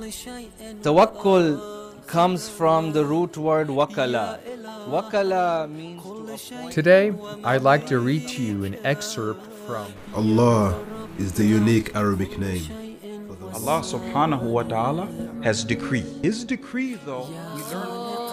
Tawakkul comes from the root word wakala. Wakala means to appoint. Today, I'd like to read to you an excerpt from Allah is the unique Arabic name. Allah subhanahu wa ta'ala has decreed. His decree, though, we learn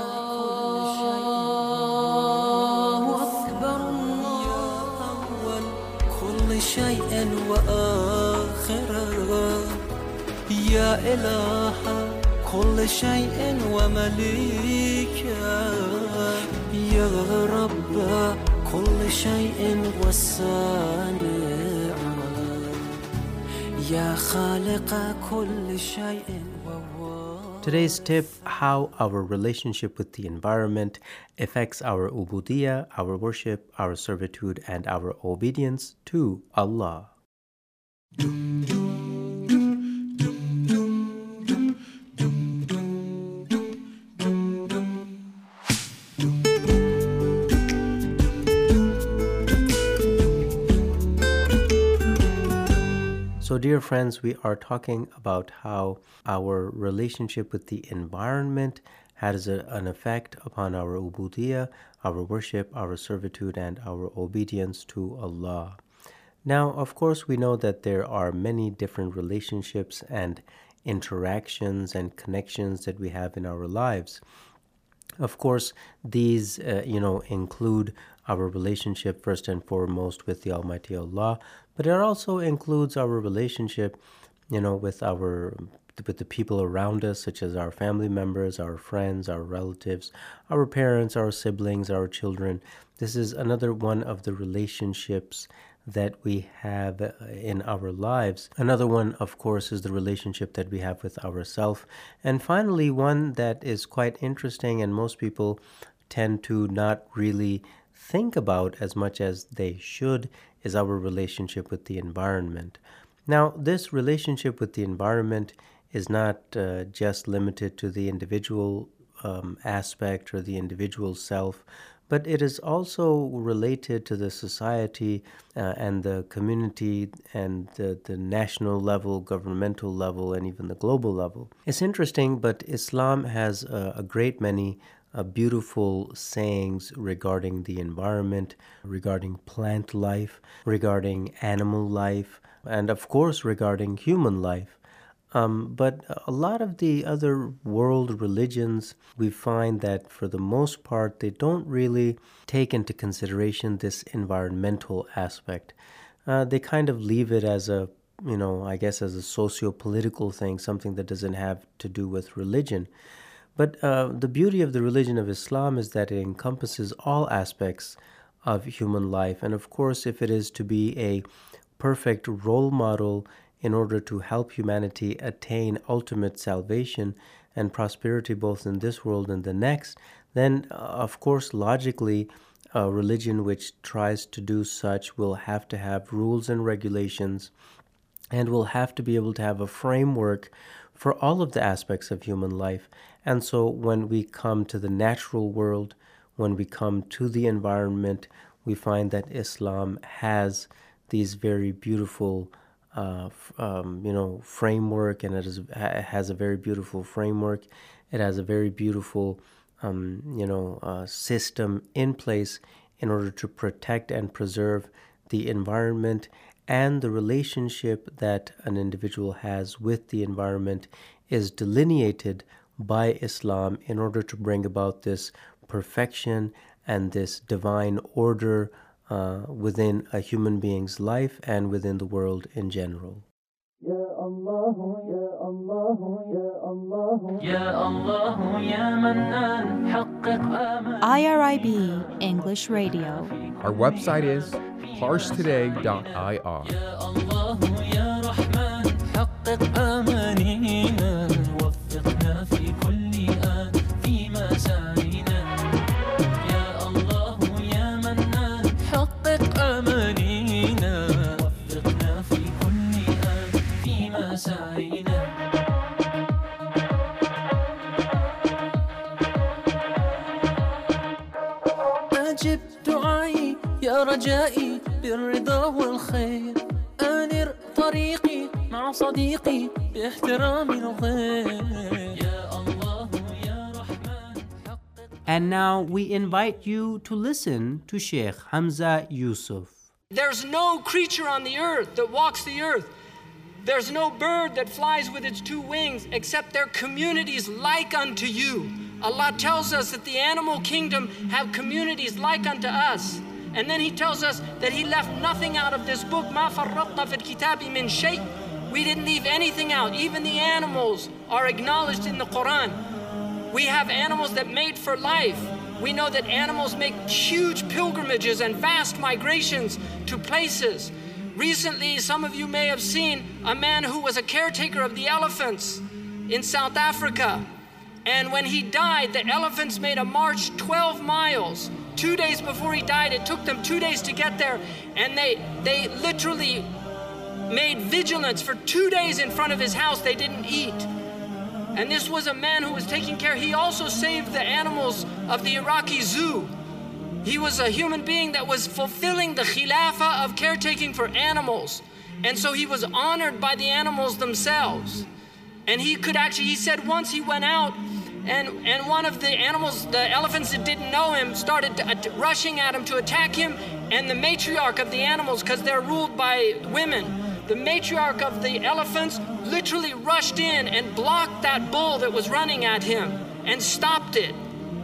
يا إله كل شيء ومليكه يا رب كل شيء والصانع يا خالق كل شيء. Today's tip: how our relationship with the environment affects our ubudiyah, our worship, our servitude, and our obedience to Allah. So, dear friends, we are talking about how our relationship with the environment has an effect upon our ubudiyah, our worship, our servitude, and our obedience to Allah. Now, of course, we know that there are many different relationships and interactions and connections that we have in our lives. Of course, these, include our relationship first and foremost with the Almighty Allah, but it also includes our relationship, with the people around us, such as our family members, our friends, our relatives, our parents, our siblings, our children. This is another one of the relationships that we have in our lives. Another one, of course, is the relationship that we have with ourselves. And finally, one that is quite interesting and most people tend to not really think about as much as they should is our relationship with the environment. Now, this relationship with the environment is not just limited to the individual aspect or the individual self, but it is also related to the society and the community and the national level, governmental level, and even the global level. It's interesting, but Islam has a great many beautiful sayings regarding the environment, regarding plant life, regarding animal life, and of course regarding human life. But a lot of the other world religions, we find that for the most part, they don't really take into consideration this environmental aspect. They kind of leave it as a, as a socio-political thing, something that doesn't have to do with religion. But the beauty of the religion of Islam is that it encompasses all aspects of human life. And of course, if it is to be a perfect role model in order to help humanity attain ultimate salvation and prosperity both in this world and the next, then of course logically a religion which tries to do such will have to have rules and regulations and will have to be able to have a framework for all of the aspects of human life. And so when we come to the natural world, when we come to the environment, we find that Islam has these very beautiful framework, and it has a very beautiful framework. It has a very beautiful, system in place in order to protect and preserve the environment, and the relationship that an individual has with the environment is delineated by Islam in order to bring about this perfection and this divine order within a human being's life and within the world in general. IRIB English Radio. our website is parstoday.ir. أجب دعائي يا رجائي بالرضا والخير، أنر طريقي مع صديقي باحترام الغير يا الله يا رحمن. And now we invite you to listen to Sheikh Hamza Yusuf. There's no creature on the earth that walks the earth. There's no bird that flies with its two wings except their communities like unto you. Allah tells us that the animal kingdom have communities like unto us. And then He tells us that He left nothing out of this book. مَا فَرَّطْنَا فِي الْكِتَابِ مِنْ شَيْءٍ. We didn't leave anything out. Even the animals are acknowledged in the Quran. We have animals that mate for life. We know that animals make huge pilgrimages and vast migrations to places. Recently, some of you may have seen a man who was a caretaker of the elephants in South Africa. And when he died, the elephants made a march 12 miles. 2 days before he died, it took them 2 days to get there. And they literally made vigilance for 2 days in front of his house. They didn't eat. And this was a man who was taking care. He also saved the animals of the Iraqi zoo. He was a human being that was fulfilling the khilafah of caretaking for animals. And so he was honored by the animals themselves. And he said once he went out and one of the animals, the elephants that didn't know him, started rushing at him to attack him. And the matriarch of the animals, because they're ruled by women, the matriarch of the elephants literally rushed in and blocked that bull that was running at him and stopped it.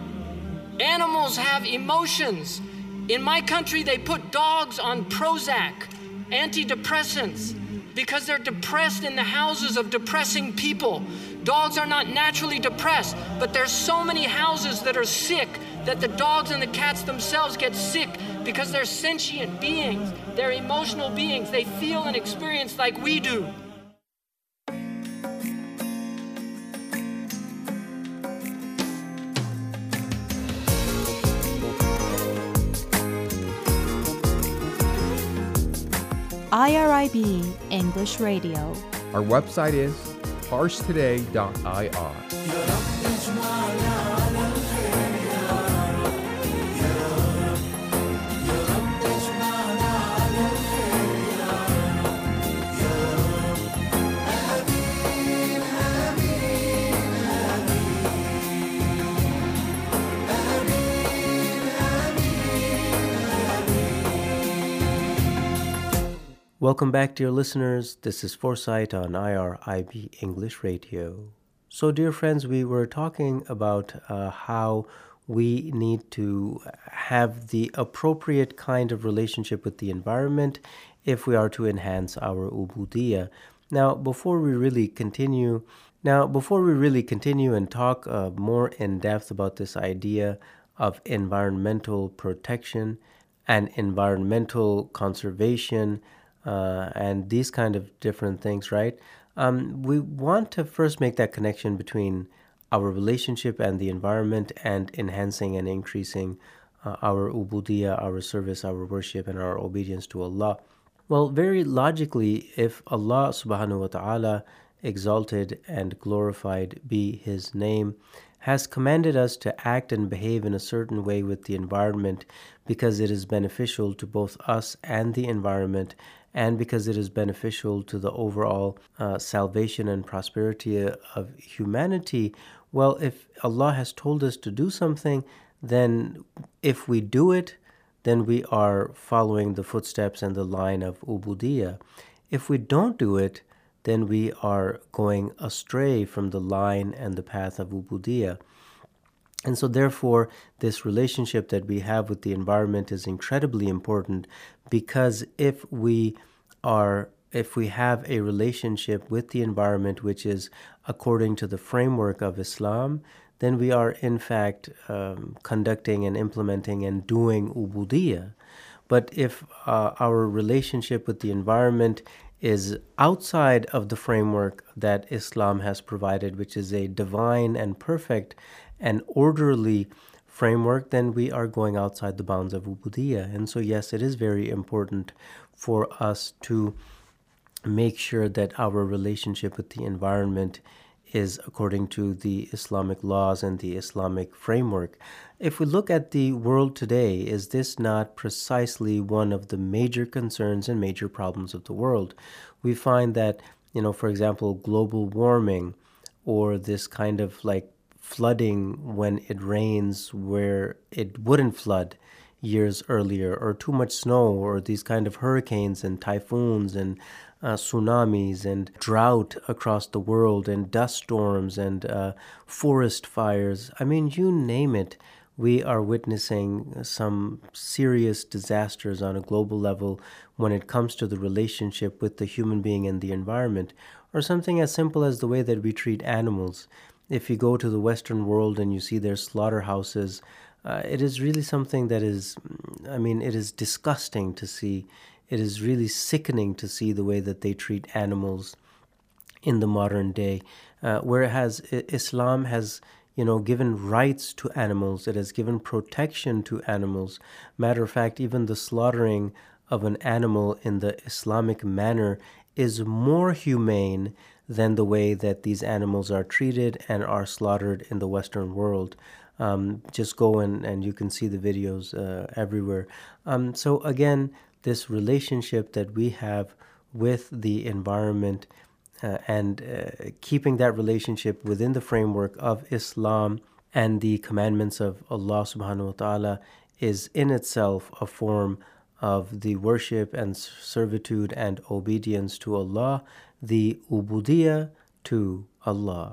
Animals have emotions. In my country, they put dogs on Prozac, antidepressants, because they're depressed in the houses of depressing people. Dogs are not naturally depressed, but there's so many houses that are sick that the dogs and the cats themselves get sick because they're sentient beings. They're emotional beings. They feel and experience like we do. IRIB English Radio. Our website is parstoday.ir. Welcome back, dear listeners. This is Foresight on IRIB English Radio. So, dear friends, we were talking about how we need to have the appropriate kind of relationship with the environment if we are to enhance our ubudiyah. Now, before we really continue and talk more in depth about this idea of environmental protection and environmental conservation, and these kind of different things, right? We want to first make that connection between our relationship and the environment and enhancing and increasing our ubudiyah, our service, our worship, and our obedience to Allah. Well, very logically, if Allah subhanahu wa ta'ala, exalted and glorified be His name, has commanded us to act and behave in a certain way with the environment because it is beneficial to both us and the environment, and because it is beneficial to the overall salvation and prosperity of humanity. Well, if Allah has told us to do something, then if we do it, then we are following the footsteps and the line of ubudiyah. If we don't do it, then we are going astray from the line and the path of ubudiyah. And so therefore, this relationship that we have with the environment is incredibly important, because if we have a relationship with the environment which is according to the framework of Islam, then we are in fact conducting and implementing and doing ubudiyah. But if our relationship with the environment is outside of the framework that Islam has provided, which is a divine and perfect and orderly framework, then we are going outside the bounds of ubudiyah. And so yes, it is very important for us to make sure that our relationship with the environment is according to the Islamic laws and the Islamic framework. If we look at the world today, is this not precisely one of the major concerns and major problems of the world? We find that, for example, global warming, or this kind of like flooding when it rains where it wouldn't flood years earlier, or too much snow, or these kind of hurricanes and typhoons and tsunamis and drought across the world and dust storms and forest fires. I mean, you name it. We are witnessing some serious disasters on a global level when it comes to the relationship with the human being and the environment, or something as simple as the way that we treat animals. If you go to the Western world and you see their slaughterhouses, it is really something that is, it is disgusting to see. It is really sickening to see the way that they treat animals in the modern day. Whereas Islam has, given rights to animals. It has given protection to animals. Matter of fact, even the slaughtering of an animal in the Islamic manner is more humane than the way that these animals are treated and are slaughtered in the Western world. Just go and you can see the videos everywhere. So again, this relationship that we have with the environment and keeping that relationship within the framework of Islam and the commandments of Allah subhanahu wa ta'ala is in itself a form of the worship and servitude and obedience to Allah, the ubudiyah to Allah.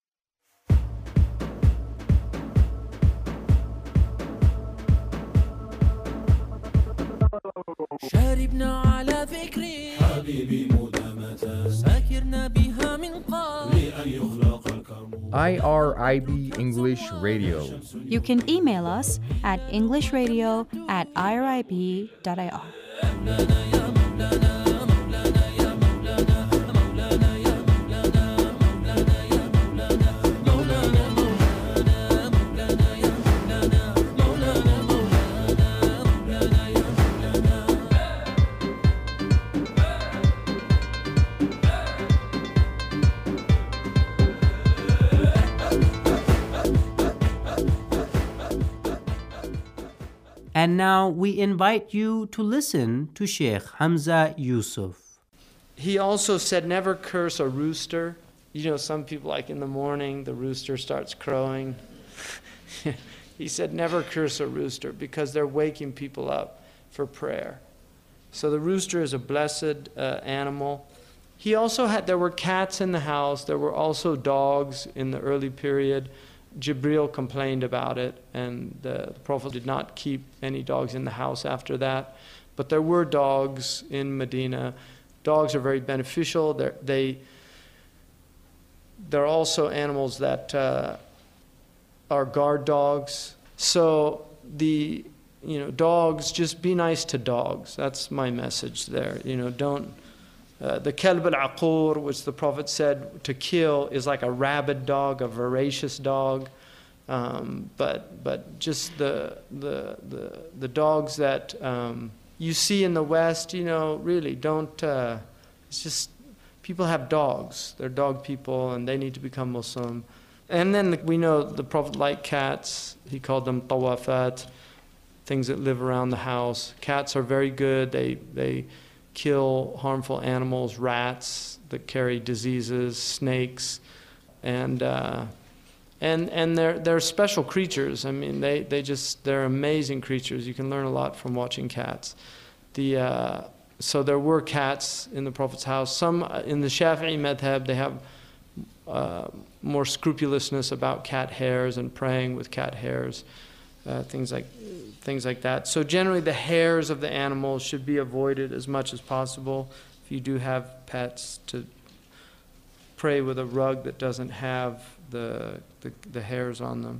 شاربنا على ذكري حبيبي مدامة ساكرنا بها من قبل لأن يخلق الكرم IRIB English Radio. You can email us at englishradio@irib.ir. And now we invite you to listen to Sheikh Hamza Yusuf. He also said, never curse a rooster. Some people, like in the morning, the rooster starts crowing. He said, never curse a rooster because they're waking people up for prayer. So the rooster is a blessed animal. He also there were cats in the house. There were also dogs in the early period. Jibril complained about it, and the Prophet did not keep any dogs in the house after that. But there were dogs in Medina. Dogs are very beneficial. They're also animals that are guard dogs. So dogs, just be nice to dogs. That's my message there. Don't. The kalb al-aqur, which the Prophet said to kill, is like a rabid dog, a voracious dog. But just the dogs that you see in the West, really don't. It's just people have dogs. They're dog people, and they need to become Muslim. And then we know the Prophet liked cats. He called them tawafat, things that live around the house. Cats are very good. They kill harmful animals, rats that carry diseases, snakes, and they're special creatures. I mean, they're amazing creatures. You can learn a lot from watching cats. So there were cats in the Prophet's house. Some in the Shafi'i madhab, they have more scrupulousness about cat hairs and praying with cat hairs, things like that. So generally the hairs of the animals should be avoided as much as possible. If you do have pets, to pray with a rug that doesn't have the hairs on them.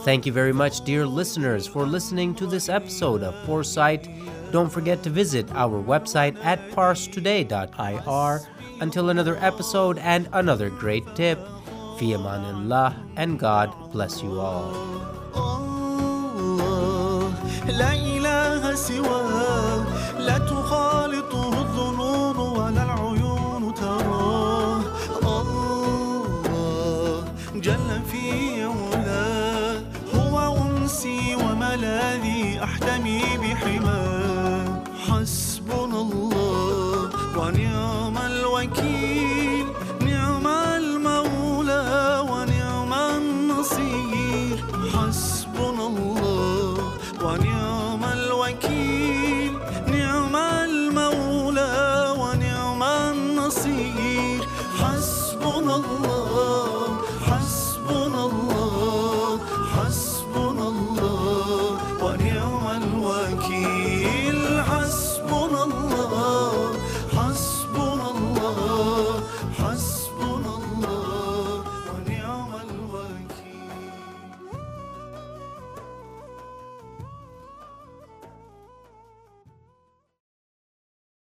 Thank you very much, dear listeners, for listening to this episode of Foresight. Don't forget to visit our website at parstoday.ir. Until another episode and another great tip, fi amanillah, and God bless you all. لا إله سواه لا تخالطه الظنون ولا العيون تراه الله جل في علاه هو أنسي وملاذي أحتمي بحماه حسبنا الله ونعم الوكيل